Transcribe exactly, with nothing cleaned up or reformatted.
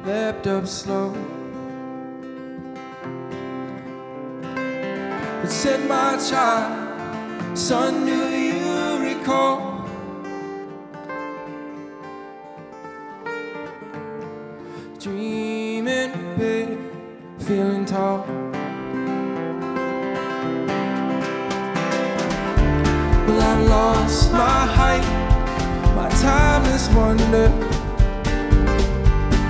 leapt up slow. It said, my child, son, do you recall dreaming big, feeling tall? Well, I've lost my height, my timeless wonder.